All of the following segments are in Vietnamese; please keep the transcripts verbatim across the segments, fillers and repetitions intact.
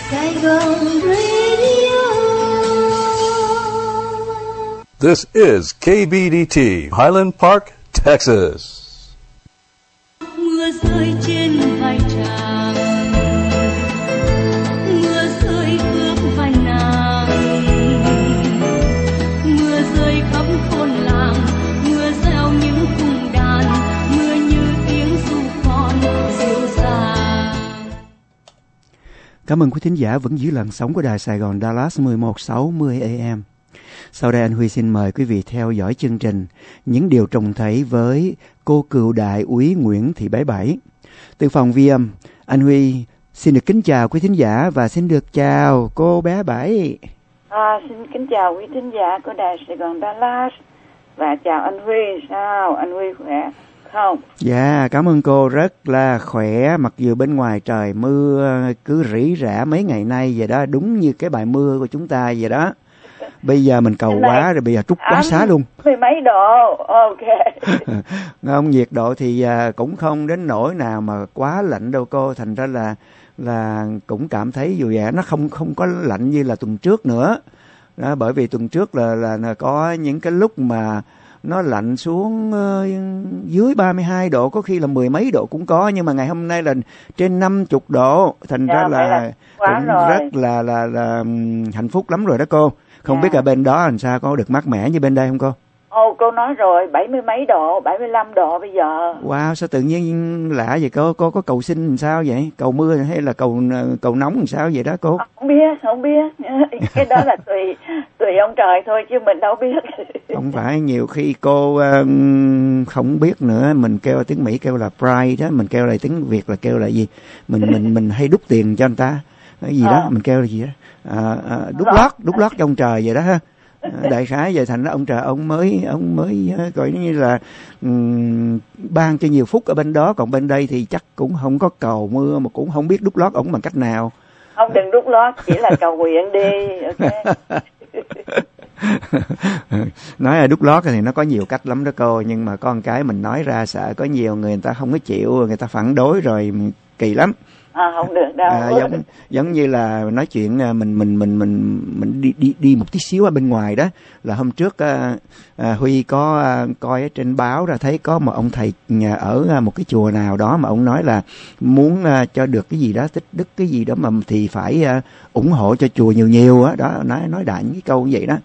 Saigon Radio. This is K B D T, Highland Park, Texas. Mưa rơi trên vai chàng, mưa rơi ướt vai nàng, mưa rơi khắp thôn làng, mưa reo những cung đàn, mưa như tiếng ru con dịu dàng. Cảm ơn quý thính giả vẫn giữ làn sóng của đài Sài Gòn Dallas mười một sáu mươi A M. Sau đây anh Huy xin mời quý vị theo dõi chương trình Những điều trông thấy với cô cựu đại úy Nguyễn Thị Bảy Bảy. Từ phòng ghi âm, anh Huy xin được kính chào quý thính giả và xin được chào cô bé Bảy. À, xin kính chào quý thính giả của đài Sài Gòn Dallas và chào anh Huy. Sao anh Huy khỏe không? Dạ, cảm ơn cô, rất là khỏe, mặc dù bên ngoài trời mưa cứ rỉ rả mấy ngày nay vậy đó, đúng như cái bài mưa của chúng ta vậy đó. Bây giờ mình cầu quá rồi, bây giờ trút quá xá luôn. Mười mấy độ, ok. Không, nhiệt độ thì cũng không đến nỗi nào mà quá lạnh đâu cô, thành ra là là cũng cảm thấy dù vậy nó không không có lạnh như là tuần trước nữa. Đó, bởi vì tuần trước là, là là có những cái lúc mà nó lạnh xuống uh, dưới ba mươi hai độ, có khi là mười mấy độ cũng có, nhưng mà ngày hôm nay là trên năm mươi độ, thành dạ, ra là, là cũng rồi. rất là, là là là hạnh phúc lắm rồi đó cô. Không dạ. biết ở bên đó làm sao, có được mát mẻ như bên đây không cô? Ồ, cô nói rồi, bảy mươi mấy độ, bảy mươi lăm độ bây giờ. Wow, sao tự nhiên lạ vậy cô? Cô có cầu xin làm sao vậy? Cầu mưa hay là cầu cầu nóng làm sao vậy đó cô? Không biết, không biết. Cái đó là tùy tùy ông trời thôi chứ mình đâu biết. Không phải, nhiều khi cô uh, không biết nữa, mình kêu tiếng Mỹ kêu là pride đó, mình kêu là tiếng Việt là kêu là gì? Mình mình mình hay đút tiền cho anh ta. Cái gì đó, à. mình kêu là gì đó? À, à, đút lót, đút lót cho ông trời vậy đó ha. Đại khái vậy, thành ra ông trời ông mới ông mới gọi như là um, ban cho nhiều phúc ở bên đó, còn bên đây thì chắc cũng không có cầu mưa mà cũng không biết đút lót ổng bằng cách nào. Không, đừng đút lót, chỉ là cầu nguyện đi. Ok. Nói là đút lót thì nó có nhiều cách lắm đó cô, nhưng mà có một cái mình nói ra sợ có nhiều người, người ta không có chịu, người ta phản đối rồi kỳ lắm. À, không được đâu. À, giống giống như là nói chuyện mình mình mình mình mình đi đi đi một tí xíu ở bên ngoài đó, là hôm trước à, à, Huy có à, coi ở trên báo ra thấy có một ông thầy ở một cái chùa nào đó mà ông nói là muốn à, cho được cái gì đó tích đức cái gì đó mà thì phải à, ủng hộ cho chùa nhiều nhiều á, đó. đó nói nói đại những cái câu như vậy đó.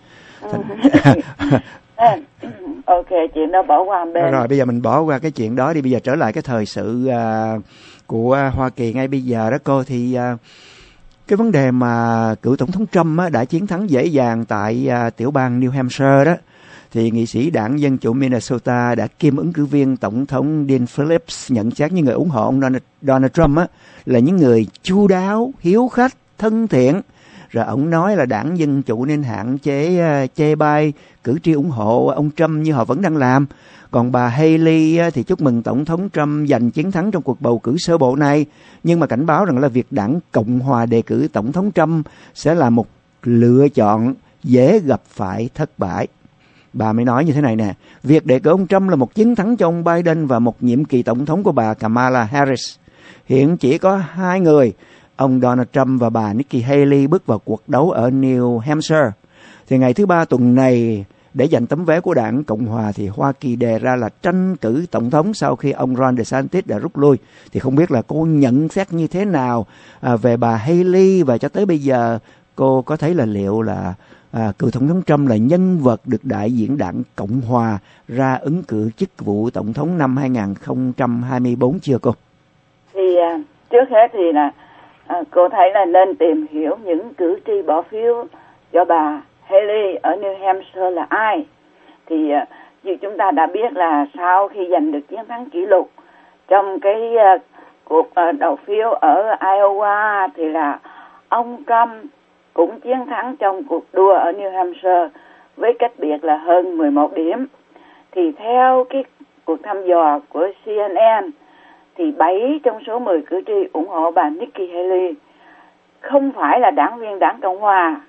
Ok, chuyện đó bỏ qua bên. Rồi bây giờ mình bỏ qua cái chuyện đó đi, bây giờ trở lại cái thời sự à, của Hoa Kỳ ngay bây giờ đó cô, thì uh, cái vấn đề mà cựu tổng thống Trump á, đã chiến thắng dễ dàng tại uh, tiểu bang New Hampshire đó, thì nghị sĩ đảng Dân chủ Minnesota đã kiêm ứng cử viên tổng thống Dean Phillips nhận xét những người ủng hộ ông Donald, Donald Trump á, là những người chu đáo, hiếu khách, thân thiện. Rồi ông nói là đảng Dân chủ nên hạn chế uh, chê bai cử tri ủng hộ ông Trump như họ vẫn đang làm. Còn bà Haley thì chúc mừng Tổng thống Trump giành chiến thắng trong cuộc bầu cử sơ bộ này, nhưng mà cảnh báo rằng là việc đảng Cộng hòa đề cử Tổng thống Trump sẽ là một lựa chọn dễ gặp phải thất bại. Bà mới nói như thế này nè, việc đề cử ông Trump là một chiến thắng cho ông Biden và một nhiệm kỳ tổng thống của bà Kamala Harris. Hiện chỉ có hai người, ông Donald Trump và bà Nikki Haley bước vào cuộc đấu ở New Hampshire. Thì ngày thứ ba tuần này, để giành tấm vé của đảng Cộng hòa thì Hoa Kỳ đề ra là tranh cử tổng thống sau khi ông Ron DeSantis đã rút lui. Thì không biết là cô nhận xét như thế nào à, về bà Haley, và cho tới bây giờ cô có thấy là liệu là à, cựu tổng thống Trump là nhân vật được đại diện đảng Cộng hòa ra ứng cử chức vụ tổng thống năm hai không hai tư chưa cô? Thì à, trước hết thì là à, cô thấy là nên tìm hiểu những cử tri bỏ phiếu cho bà Haley ở New Hampshire là ai. Thì uh, như chúng ta đã biết là sau khi giành được chiến thắng kỷ lục trong cái uh, cuộc uh, đầu phiếu ở Iowa, thì là ông Trump cũng chiến thắng trong cuộc đua ở New Hampshire với cách biệt là hơn mười một điểm. Thì theo cái cuộc thăm dò của C N N thì bảy trong số mười cử tri ủng hộ bà Nikki Haley không phải là đảng viên đảng Cộng hòa.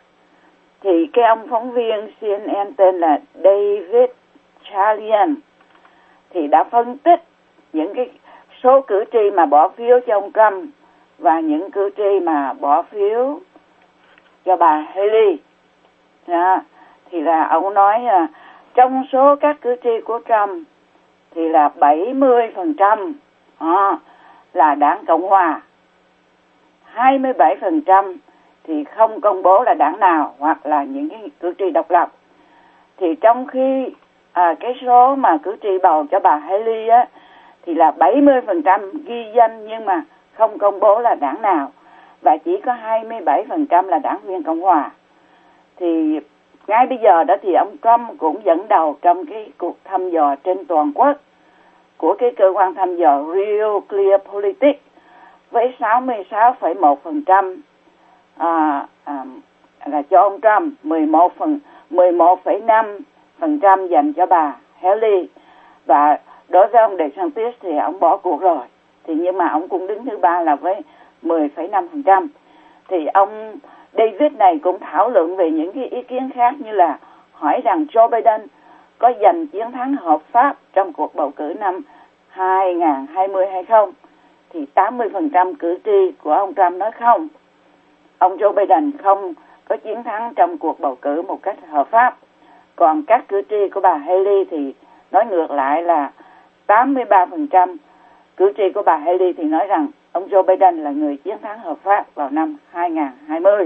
Thì cái ông phóng viên C N N tên là David Chalian thì đã phân tích những cái số cử tri mà bỏ phiếu cho ông Trump và những cử tri mà bỏ phiếu cho bà Haley đó, thì là ông nói là trong số các cử tri của Trump thì là bảy mươi phần trăm à, là đảng Cộng Hòa, hai mươi bảy phần trăm thì không công bố là đảng nào hoặc là những cái cử tri độc lập. Thì trong khi à, cái số mà cử tri bầu cho bà Haley á thì là bảy mươi phần trăm ghi danh nhưng mà không công bố là đảng nào, và chỉ có hai mươi bảy phần trăm là đảng viên Cộng Hòa. Thì ngay bây giờ đó thì ông Trump cũng dẫn đầu trong cái cuộc thăm dò trên toàn quốc của cái cơ quan thăm dò Real Clear Politics với sáu mươi sáu phẩy một phần trăm à, à, là cho ông Trump, mười một phần mười một phẩy năm phần trăm dành cho bà Haley, và đối với ông DeSantis thì ông bỏ cuộc rồi. Thì nhưng mà ông cũng đứng thứ ba là với mười phẩy năm phần trăm. Thì ông David này cũng thảo luận về những cái ý kiến khác, như là hỏi rằng Joe Biden có giành chiến thắng hợp pháp trong cuộc bầu cử năm hai không hai không hay không. Thì tám mươi phần trăm cử tri của ông Trump nói không, ông Joe Biden không có chiến thắng trong cuộc bầu cử một cách hợp pháp. Còn các cử tri của bà Haley thì nói ngược lại, là tám mươi ba phần trăm cử tri của bà Haley thì nói rằng ông Joe Biden là người chiến thắng hợp pháp vào năm hai không hai không.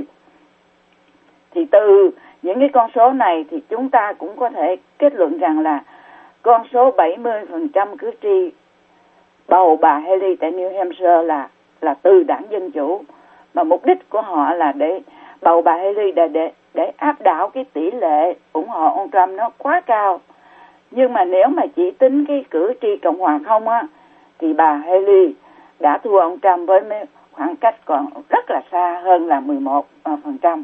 Thì từ những cái con số này thì chúng ta cũng có thể kết luận rằng là con số bảy mươi phần trăm cử tri bầu bà Haley tại New Hampshire là là từ đảng Dân Chủ, mà mục đích của họ là để bầu bà Haley để để để áp đảo cái tỷ lệ ủng hộ ông Trump nó quá cao. Nhưng mà nếu mà chỉ tính cái cử tri Cộng Hòa không á, thì bà Haley đã thua ông Trump với khoảng cách còn rất là xa, hơn là mười một phần trăm.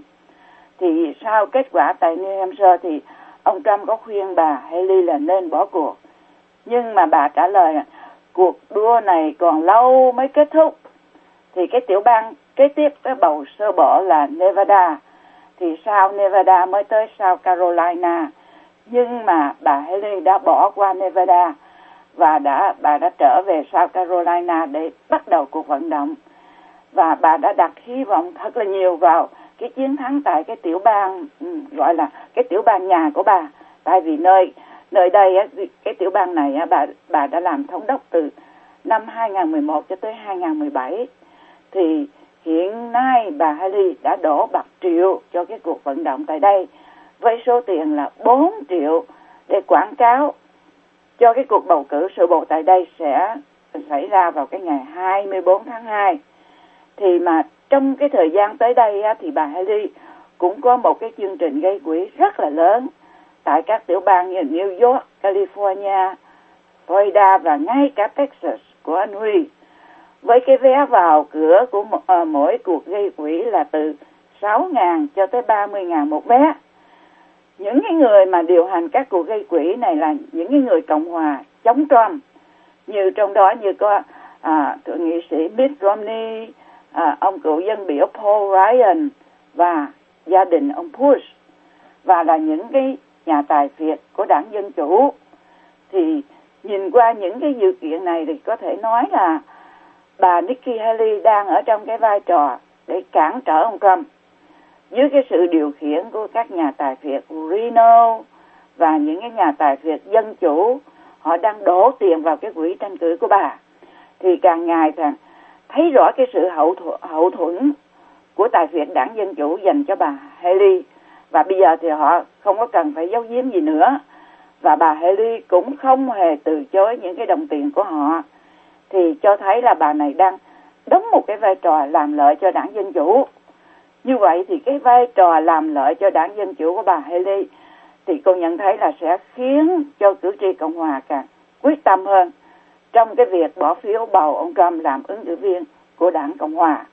Thì sau kết quả tại New Hampshire thì ông Trump có khuyên bà Haley là nên bỏ cuộc. Nhưng mà bà trả lời là cuộc đua này còn lâu mới kết thúc. Thì cái tiểu bang kế tiếp cái bầu sơ bộ là Nevada. Thì sau Nevada mới tới South Carolina. Nhưng mà bà Haley đã bỏ qua Nevada và đã bà đã trở về South Carolina để bắt đầu cuộc vận động. Và bà đã đặt hy vọng thật là nhiều vào cái chiến thắng tại cái tiểu bang, gọi là cái tiểu bang nhà của bà. Tại vì nơi nơi đây cái tiểu bang này bà bà đã làm thống đốc từ năm hai không một một cho tới hai không một bảy. Thì hiện nay bà Haley đã đổ bạc triệu cho cái cuộc vận động tại đây, với số tiền là bốn triệu để quảng cáo cho cái cuộc bầu cử sơ bộ tại đây sẽ xảy ra vào cái ngày hai mươi bốn tháng hai. Thì mà trong cái thời gian tới đây á, thì bà Haley cũng có một cái chương trình gây quỹ rất là lớn tại các tiểu bang như New York, California, Florida và ngay cả Texas của anh Huy. Với cái vé vào cửa của uh, mỗi cuộc gây quỹ là từ sáu nghìn cho tới ba mươi nghìn một vé. Những cái người mà điều hành các cuộc gây quỹ này là những cái người Cộng Hòa chống Trump. Như trong đó như có à, thượng nghị sĩ Mitt Romney, à, ông cựu dân biểu Paul Ryan và gia đình ông Bush, và là những cái nhà tài phiệt của đảng Dân Chủ. Thì nhìn qua những cái sự kiện này thì có thể nói là bà Nikki Haley đang ở trong cái vai trò để cản trở ông Trump dưới cái sự điều khiển của các nhà tài phiệt Reno và những cái nhà tài phiệt Dân Chủ. Họ đang đổ tiền vào cái quỹ tranh cử của bà. Thì càng ngày càng thấy rõ cái sự hậu, th- hậu thuẫn của tài phiệt đảng Dân Chủ dành cho bà Haley. Và bây giờ thì họ không có cần phải giấu giếm gì nữa. Và bà Haley cũng không hề từ chối những cái đồng tiền của họ. Thì cho thấy là bà này đang đóng một cái vai trò làm lợi cho đảng Dân Chủ. Như vậy thì cái vai trò làm lợi cho đảng Dân Chủ của bà Haley thì cô nhận thấy là sẽ khiến cho cử tri Cộng Hòa càng quyết tâm hơn trong cái việc bỏ phiếu bầu ông Trump làm ứng cử viên của đảng Cộng Hòa.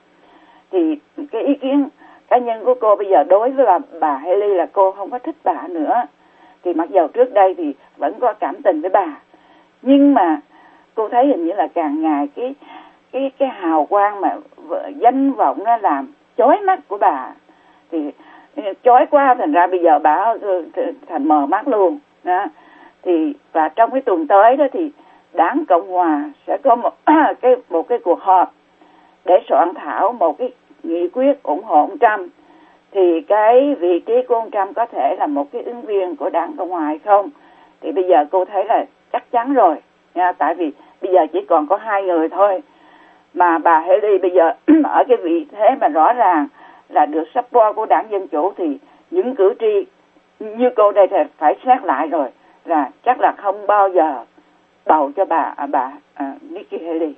Thì cái ý kiến cá nhân của cô bây giờ đối với bà, bà Haley là cô không có thích bà nữa. Thì mặc dù trước đây thì vẫn có cảm tình với bà, nhưng mà cô thấy hình như là càng ngày cái cái cái hào quang mà danh vọng nó làm chói mắt của bà, thì chói quá thành ra bây giờ bà thành mờ mắt luôn đó. Thì và trong cái tuần tới đó thì đảng Cộng Hòa sẽ có một cái một cái cuộc họp để soạn thảo một cái nghị quyết ủng hộ ông Trump, thì cái vị trí của ông Trump có thể là một cái ứng viên của đảng Cộng hòa hay không? Thì bây giờ cô thấy là chắc chắn rồi nha, tại vì bây giờ chỉ còn có hai người thôi, mà bà Haley bây giờ ở cái vị thế mà rõ ràng là được support của đảng Dân Chủ, thì những cử tri như cô đây thì phải xét lại rồi, là chắc là không bao giờ bầu cho bà bà uh, Nikki Haley.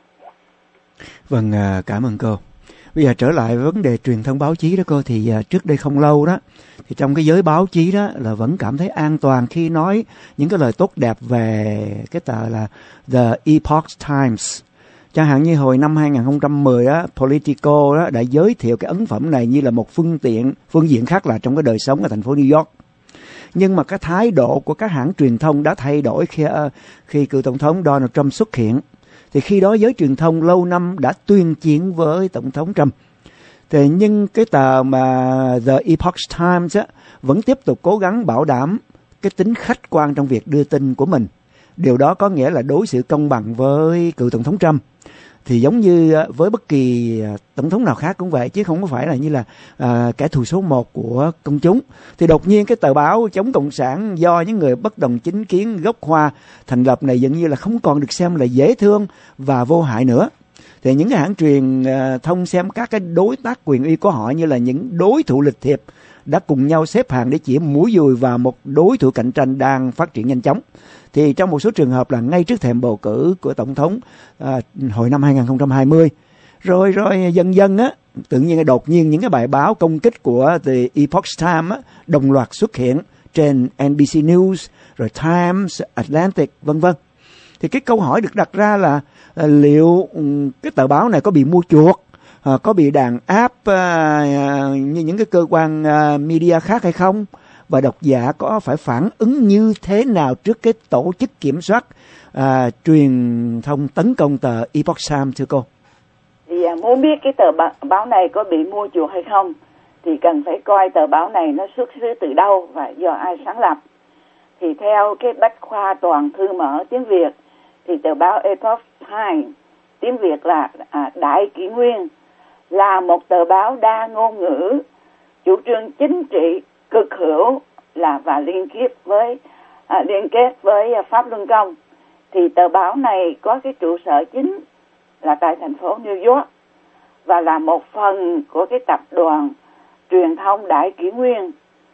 Vâng, cảm ơn cô. Bây giờ trở lại với vấn đề truyền thông báo chí đó cô, thì trước đây không lâu đó thì trong cái giới báo chí đó là vẫn cảm thấy an toàn khi nói những cái lời tốt đẹp về cái tờ là The Epoch Times. Chẳng hạn như hồi năm hai không một không á, Politico đó đã giới thiệu cái ấn phẩm này như là một phương tiện phương diện khác là trong cái đời sống ở thành phố New York. Nhưng mà cái thái độ của các hãng truyền thông đã thay đổi khi khi cựu tổng thống Donald Trump xuất hiện. Thì khi đó giới truyền thông lâu năm đã tuyên chiến với tổng thống Trump. Thì nhưng cái tờ mà The Epoch Times á, vẫn tiếp tục cố gắng bảo đảm cái tính khách quan trong việc đưa tin của mình. Điều đó có nghĩa là đối xử công bằng với cựu tổng thống Trump. Thì giống như với bất kỳ tổng thống nào khác cũng vậy, chứ không có phải là như là à, kẻ thù số một của công chúng. Thì đột nhiên cái tờ báo chống cộng sản do những người bất đồng chính kiến gốc Hoa thành lập này dường như là không còn được xem là dễ thương và vô hại nữa. Thì những cái hãng truyền thông xem các cái đối tác quyền uy của họ như là những đối thủ lịch thiệp đã cùng nhau xếp hàng để chỉ mũi dùi vào một đối thủ cạnh tranh đang phát triển nhanh chóng. Thì trong một số trường hợp là ngay trước thềm bầu cử của tổng thống à, hồi năm hai không hai không, rồi rồi dần dần á, tự nhiên đột nhiên những cái bài báo công kích của The Epoch Times á, đồng loạt xuất hiện trên en bê xê News, rồi Times, Atlantic, vân vân. Thì cái câu hỏi được đặt ra là à, liệu cái tờ báo này có bị mua chuộc, à, có bị đàn áp à, như những cái cơ quan à, media khác hay không? Và độc giả có phải phản ứng như thế nào trước cái tổ chức kiểm soát à, truyền thông tấn công tờ Epoch Times thưa cô? Thì à, muốn biết cái tờ báo này có bị mua chuộc hay không thì cần phải coi tờ báo này nó xuất xứ từ đâu và do ai sáng lập. Thì theo cái bách khoa toàn thư mở tiếng Việt thì tờ báo Epoch Times, tiếng Việt là à, Đại Kỷ Nguyên, là một tờ báo đa ngôn ngữ, chủ trương chính trị cực hữu là và liên kết với à, liên kết với à, Pháp Luân Công. Thì tờ báo này có cái trụ sở chính là tại thành phố New York và là một phần của cái tập đoàn truyền thông Đại Kỷ Nguyên,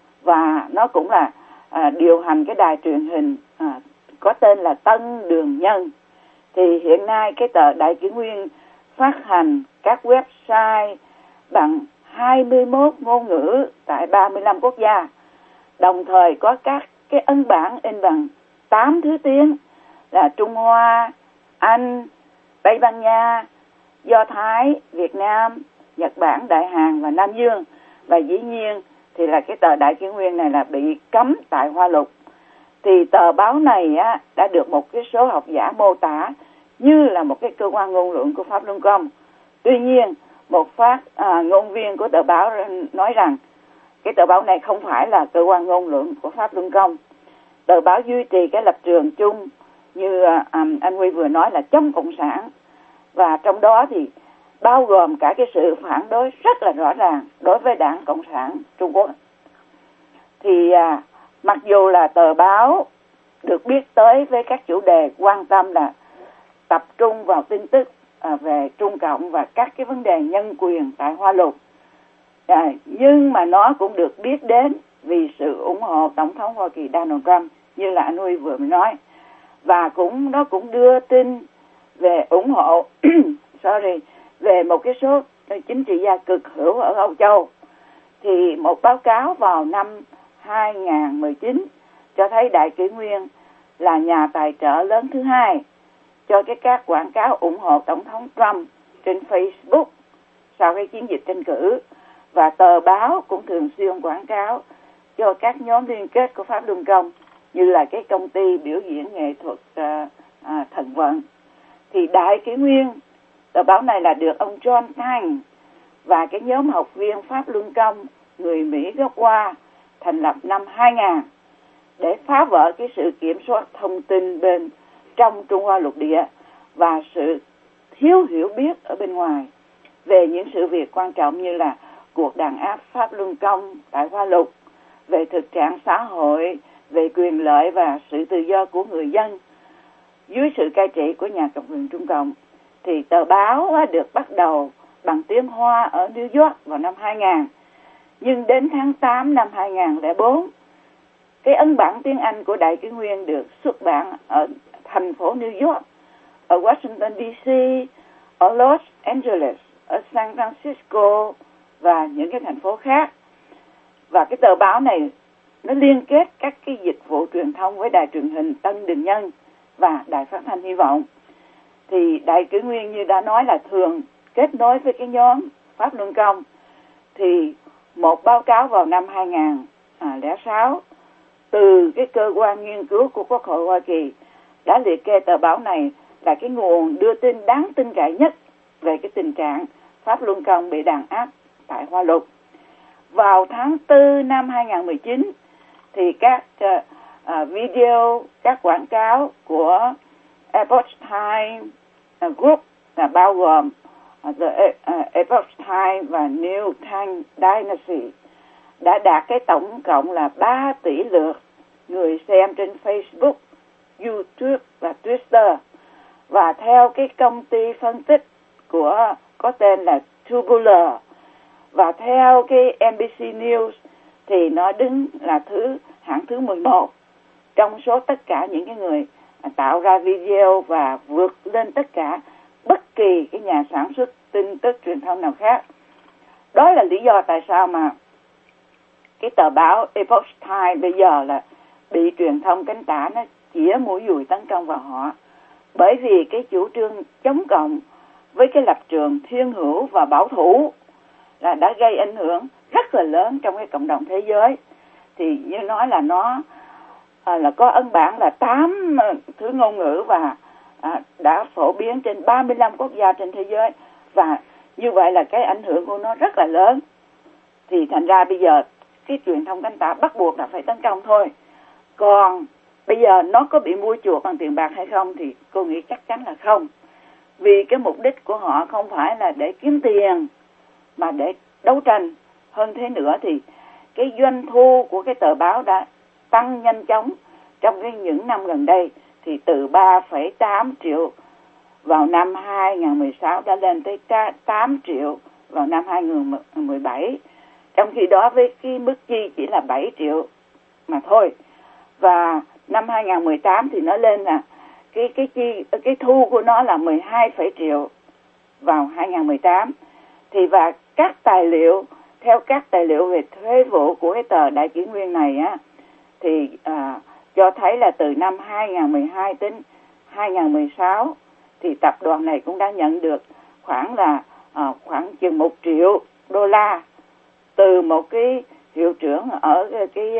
và nó cũng là à, điều hành cái đài truyền hình à, có tên là Tân Đường Nhân. Thì hiện nay cái tờ Đại Kỷ Nguyên phát hành các website bằng hai mươi mốt ngôn ngữ tại ba mươi lăm quốc gia, đồng thời có các cái ấn bản in bằng tám thứ tiếng là Trung Hoa, Anh, Tây Ban Nha, Do Thái, Việt Nam, Nhật Bản, Đại Hàn và Nam Dương. Và dĩ nhiên thì là cái tờ Đại Kỷ Nguyên này là bị cấm tại Hoa Lục. Thì tờ báo này á, đã được một cái số học giả mô tả như là một cái cơ quan ngôn luận của Pháp Luân Công. Tuy nhiên, một phát à, ngôn viên của tờ báo nói rằng cái tờ báo này không phải là cơ quan ngôn luận của Pháp Luân Công. Tờ báo duy trì cái lập trường chung như à, anh Huy vừa nói là chống cộng sản, và trong đó thì bao gồm cả cái sự phản đối rất là rõ ràng đối với Đảng Cộng sản Trung Quốc. Thì à, mặc dù là tờ báo được biết tới với các chủ đề quan tâm là tập trung vào tin tức à, về Trung Cộng và các cái vấn đề nhân quyền tại Hoa Lục, à, nhưng mà nó cũng được biết đến vì sự ủng hộ Tổng thống Hoa Kỳ Donald Trump như là anh Huy vừa mới nói, và cũng nó cũng đưa tin về ủng hộ sorry về một cái số chính trị gia cực hữu ở Âu Châu. Thì một báo cáo vào năm hai không một chín cho thấy Đại Kỷ Nguyên là nhà tài trợ lớn thứ hai cho cái các quảng cáo ủng hộ Tổng thống Trump trên Facebook sau cái chiến dịch tranh cử, và tờ báo cũng thường xuyên quảng cáo cho các nhóm liên kết của Pháp Luân Công như là cái công ty biểu diễn nghệ thuật uh, uh, Thần Vận. Thì Đại Kỷ Nguyên, tờ báo này là được ông John Tang và cái nhóm học viên Pháp Luân Công người Mỹ gốc Hoa thành lập năm hai không để phá vỡ cái sự kiểm soát thông tin bên trong Trung Hoa lục địa và sự thiếu hiểu biết ở bên ngoài về những sự việc quan trọng như là cuộc đàn áp Pháp Luân Công tại Hoa Lục, về thực trạng xã hội, về quyền lợi và sự tự do của người dân dưới sự cai trị của nhà cầm quyền Trung Cộng. Thì tờ báo được bắt đầu bằng tiếng Hoa ở New York vào năm hai nghìn. Nhưng đến tháng tám năm hai nghìn không trăm lẻ bốn, cái ấn bản tiếng Anh của Đại Kỷ Nguyên được xuất bản ở thành phố New York, ở Washington đê xê, ở Los Angeles, ở San Francisco và những cái thành phố khác. Và cái tờ báo này nó liên kết các cái dịch vụ truyền thông với đài truyền hình Tân Đình Nhân và đài phát thanh Hy Vọng. Thì Đại Kỷ Nguyên như đã nói là thường kết nối với cái nhóm Pháp Luân Công. Thì một báo cáo vào năm hai nghìn không trăm lẻ sáu từ cái cơ quan nghiên cứu của Quốc hội Hoa Kỳ đã liệt kê tờ báo này là cái nguồn đưa tin đáng tin cậy nhất về cái tình trạng Pháp Luân Công bị đàn áp tại Hoa Lục. Vào tháng tư năm hai nghìn không trăm mười chín thì các uh, uh, video, các quảng cáo của Epoch Times uh, Group là bao gồm uh, The uh, Epoch Times và New Times Dynasty đã đạt cái tổng cộng là ba tỷ lượt người xem trên Facebook, YouTube và Twitter. Và theo cái công ty phân tích của có tên là Tubular, và theo cái en bê xê News thì nó đứng là thứ hãng thứ mười một trong số tất cả những cái người tạo ra video và vượt lên tất cả bất kỳ cái nhà sản xuất tin tức truyền thông nào khác. Đó là lý do tại sao mà cái tờ báo Epoch Times bây giờ là bị truyền thông cánh tả nó chĩa mũi dùi tấn công vào họ, bởi vì cái chủ trương chống cộng với cái lập trường thiên hữu và bảo thủ là đã gây ảnh hưởng rất là lớn trong cái cộng đồng thế giới. Thì như nói là nó à, là có ấn bản là tám thứ ngôn ngữ và à, đã phổ biến trên ba mươi lăm quốc gia trên thế giới, và như vậy là cái ảnh hưởng của nó rất là lớn. Thì thành ra bây giờ cái truyền thông cánh tả bắt buộc là phải tấn công thôi. Còn bây giờ nó có bị mua chuộc bằng tiền bạc hay không thì cô nghĩ chắc chắn là không. Vì cái mục đích của họ không phải là để kiếm tiền mà để đấu tranh. Hơn thế nữa thì cái doanh thu của cái tờ báo đã tăng nhanh chóng trong cái những năm gần đây. Thì từ ba phẩy tám triệu vào năm hai nghìn không trăm mười sáu đã lên tới tám triệu vào năm hai nghìn không trăm mười bảy. Trong khi đó với cái mức chi chỉ là bảy triệu mà thôi. Và năm hai nghìn không trăm mười tám thì nó lên là cái cái chi cái thu của nó là mười hai phẩy triệu vào hai nghìn không trăm mười tám. Thì và các tài liệu, theo các tài liệu về thuế vụ của cái tờ Đại Kỷ Nguyên này á, thì à, cho thấy là từ năm hai nghìn không trăm mười hai đến hai nghìn không trăm mười sáu thì tập đoàn này cũng đã nhận được khoảng là à, khoảng chừng một triệu đô la từ một cái hiệu trưởng ở cái, cái,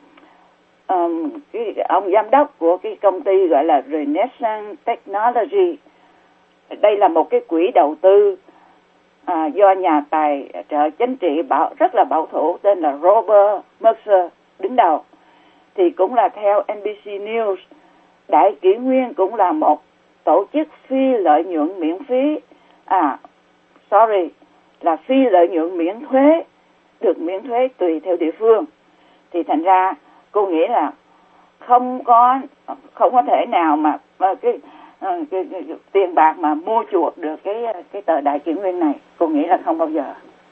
um, cái ông giám đốc của cái công ty gọi là Renaissance Technology. Đây là một cái quỹ đầu tư à, do nhà tài trợ chính trị bảo rất là bảo thủ tên là Robert Mercer đứng đầu. Thì cũng là theo en bê xê News, Đại Kỷ Nguyên cũng là một tổ chức phi lợi nhuận miễn phí, à sorry là phi lợi nhuận miễn thuế, được miễn thuế tùy theo địa phương. Thì thành ra cô nghĩ là không có không có thể nào mà, mà cái, cái, cái, cái tiền bạc mà mua chuộc được cái cái tờ Đại Kỷ Nguyên này. Cô nghĩ là không bao giờ.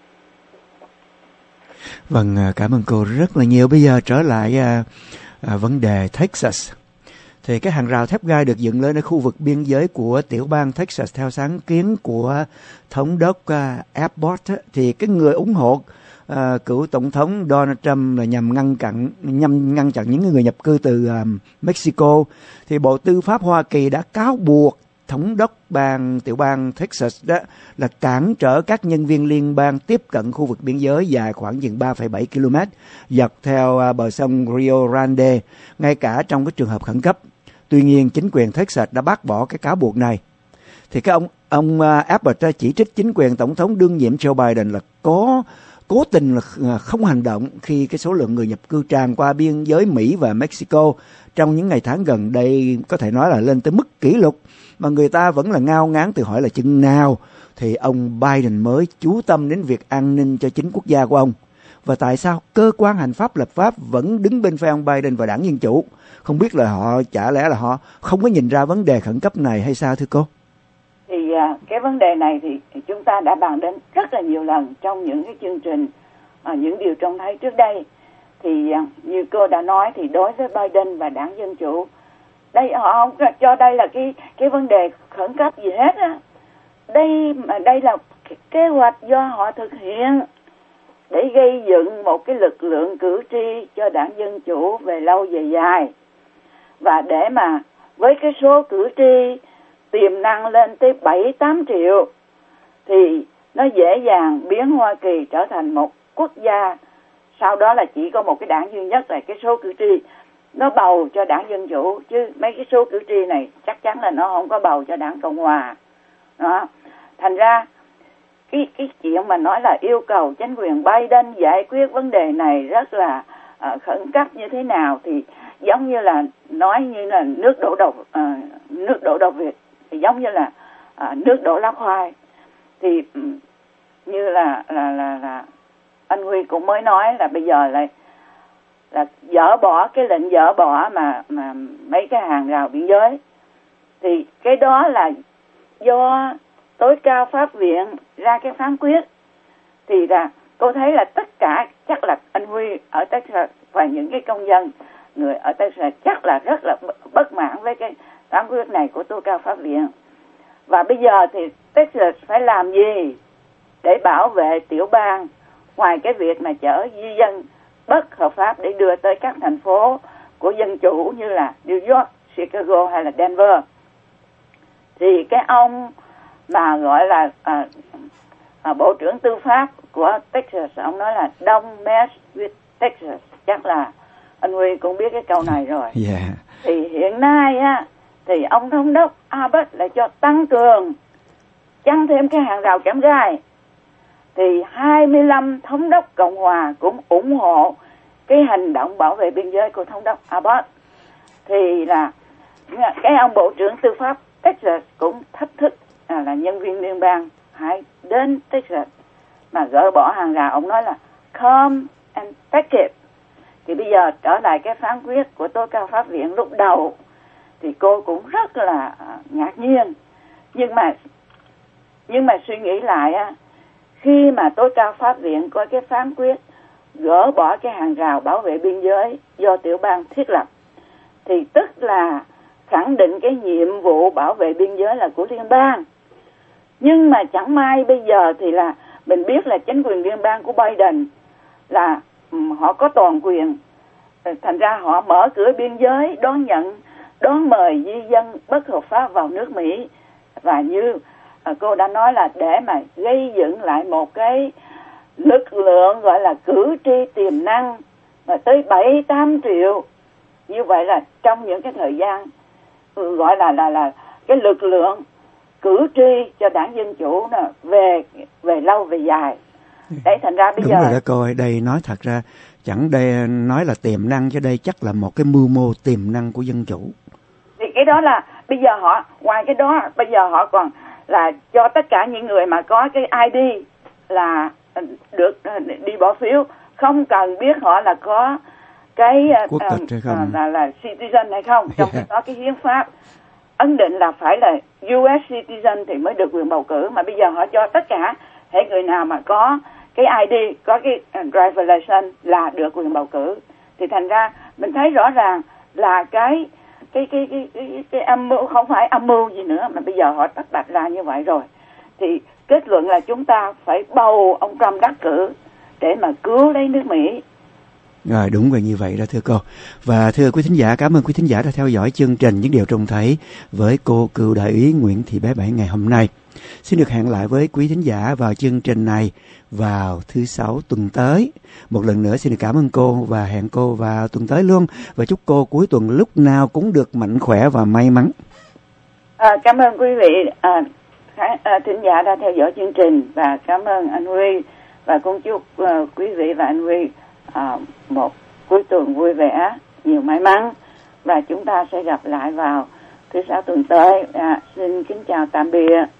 Vâng, cảm ơn cô rất là nhiều. Bây giờ trở lại à, à, vấn đề Texas. Thì cái hàng rào thép gai được dựng lên ở khu vực biên giới của tiểu bang Texas theo sáng kiến của thống đốc uh, Abbott. Thì cái người ủng hộ uh, cựu tổng thống Donald Trump là nhằm ngăn chặn nhằm ngăn chặn những người nhập cư từ uh, Mexico. Thì Bộ Tư pháp Hoa Kỳ đã cáo buộc thống đốc bang tiểu bang Texas đó là cản trở các nhân viên liên bang tiếp cận khu vực biên giới dài khoảng chừng ba phẩy bảy ki lô mét dọc theo uh, bờ sông Rio Grande, ngay cả trong cái trường hợp khẩn cấp. Tuy nhiên, chính quyền Texas đã bác bỏ cái cáo buộc này. Thì cái ông ông uh, Abbott chỉ trích chính quyền tổng thống đương nhiệm Joe Biden là có cố tình là không hành động khi cái số lượng người nhập cư tràn qua biên giới Mỹ và Mexico trong những ngày tháng gần đây có thể nói là lên tới mức kỷ lục, mà người ta vẫn là ngao ngán tự hỏi là chừng nào thì ông Biden mới chú tâm đến việc an ninh cho chính quốc gia của ông. Và tại sao cơ quan hành pháp lập pháp vẫn đứng bên phe ông Biden và đảng Dân Chủ? Không biết là họ chả lẽ là họ không có nhìn ra vấn đề khẩn cấp này hay sao thưa cô? Thì uh, cái vấn đề này thì, thì chúng ta đã bàn đến rất là nhiều lần trong những cái chương trình, uh, những điều trông thấy trước đây. Thì uh, như cô đã nói thì đối với Biden và đảng Dân Chủ, đây họ không cho đây là cái cái vấn đề khẩn cấp gì hết á. Đây mà đây là kế hoạch do họ thực hiện để gây dựng một cái lực lượng cử tri cho đảng Dân Chủ về lâu về dài, và để mà với cái số cử tri tiềm năng lên tới bảy tám triệu thì nó dễ dàng biến Hoa Kỳ trở thành một quốc gia sau đó là chỉ có một cái đảng duy nhất, là cái số cử tri nó bầu cho đảng Dân Chủ, chứ mấy cái số cử tri này chắc chắn là nó không có bầu cho đảng Cộng Hòa. Đó. Thành ra cái cái chuyện mà nói là yêu cầu chính quyền Biden giải quyết vấn đề này rất là uh, khẩn cấp như thế nào thì giống như là nói như là nước đổ đầu uh, nước đổ đầu Việt, thì giống như là uh, nước đổ lá khoai. Thì um, như là là là là anh Huy cũng mới nói là bây giờ là là dỡ bỏ cái lệnh dỡ bỏ mà mà mấy cái hàng rào biên giới, thì cái đó là do tối cao pháp viện ra cái phán quyết. Thì là cô thấy là tất cả chắc là anh Huy ở Texas và những cái công dân người ở Texas chắc là rất là bất mãn với cái phán quyết này của tối cao pháp viện. Và bây giờ thì Texas phải làm gì để bảo vệ tiểu bang ngoài cái việc mà chở di dân bất hợp pháp để đưa tới các thành phố của Dân Chủ như là New York, Chicago hay là Denver? Thì cái ông mà gọi là à, à, Bộ trưởng Tư pháp của Texas, ông nói là don't mess with Texas. Chắc là anh Huy cũng biết cái câu này rồi. Yeah. Thì hiện nay á thì ông thống đốc Abbott lại cho tăng cường chăng thêm cái hàng rào kẽm gai. Thì hai mươi lăm thống đốc Cộng Hòa cũng ủng hộ cái hành động bảo vệ biên giới của thống đốc Abbott. Thì là cái ông Bộ trưởng Tư pháp Texas cũng thách thức à, là nhân viên liên bang hãy đến Texas mà gỡ bỏ hàng rào. Ông nói là come and take it. Thì bây giờ trở lại cái phán quyết của tối cao pháp viện lúc đầu thì cô cũng rất là ngạc nhiên, nhưng mà nhưng mà suy nghĩ lại á, khi mà tối cao pháp viện có cái phán quyết gỡ bỏ cái hàng rào bảo vệ biên giới do tiểu bang thiết lập, thì tức là khẳng định cái nhiệm vụ bảo vệ biên giới là của liên bang. Nhưng mà chẳng may bây giờ thì là mình biết là chính quyền liên bang của Biden là um, họ có toàn quyền, thành ra họ mở cửa biên giới đón nhận, đón mời di dân bất hợp pháp vào nước Mỹ. Và như uh, cô đã nói là để mà gây dựng lại một cái lực lượng gọi là cử tri tiềm năng mà tới bảy tám triệu. Như vậy là trong những cái thời gian gọi là là là cái lực lượng cử tri cho đảng Dân Chủ là về về lâu về dài. Đấy, thành ra bây đúng giờ rồi đó cô ơi, đây nói thật ra chẳng đây nói là tiềm năng, cho đây chắc là một cái mưu mô tiềm năng của Dân Chủ. Thì cái đó là bây giờ họ ngoài cái đó bây giờ họ còn là cho tất cả những người mà có cái i đê là được đi bỏ phiếu, không cần biết họ là có cái quốc tịch hay không, uh, là là citizen hay không. Trong yeah. đó cái hiến pháp ấn định là phải là u ét citizen thì mới được quyền bầu cử, mà bây giờ họ cho tất cả hệ người nào mà có cái i đê, có cái driver license là được quyền bầu cử. Thì thành ra mình thấy rõ ràng là cái cái cái cái cái, cái âm mưu, không phải âm mưu gì nữa, mà bây giờ họ tách bạch ra như vậy rồi. Thì kết luận là chúng ta phải bầu ông Trump đắc cử để mà cứu lấy nước Mỹ. Rồi, đúng rồi, như vậy đó thưa cô. Và thưa quý thính giả, cảm ơn quý thính giả đã theo dõi chương trình Những Điều Trông Thấy với cô cựu đại úy Nguyễn Thị Bé Bảy ngày hôm nay. Xin được hẹn lại với quý thính giả vào chương trình này vào thứ Sáu tuần tới. Một lần nữa xin được cảm ơn cô và hẹn cô vào tuần tới luôn. Và chúc cô cuối tuần lúc nào cũng được mạnh khỏe và may mắn. À, cảm ơn quý vị à, à, thính giả đã theo dõi chương trình, và cảm ơn anh Huy và cũng chúc uh, quý vị và anh Huy uh, một cuối tuần vui vẻ, nhiều may mắn, và chúng ta sẽ gặp lại vào thứ sáu tuần tới. À, xin kính chào tạm biệt.